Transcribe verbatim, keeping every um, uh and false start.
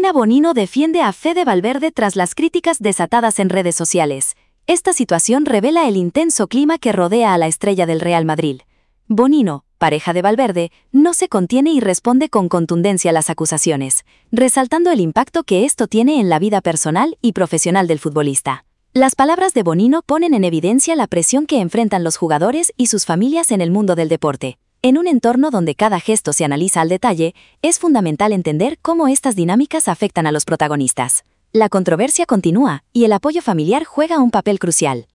Andrea Bonino defiende a Fede Valverde tras las críticas desatadas en redes sociales. Esta situación revela el intenso clima que rodea a la estrella del Real Madrid. Bonino, pareja de Valverde, no se contiene y responde con contundencia a las acusaciones, resaltando el impacto que esto tiene en la vida personal y profesional del futbolista. Las palabras de Bonino ponen en evidencia la presión que enfrentan los jugadores y sus familias en el mundo del deporte. En un entorno donde cada gesto se analiza al detalle, es fundamental entender cómo estas dinámicas afectan a los protagonistas. La controversia continúa y el apoyo familiar juega un papel crucial.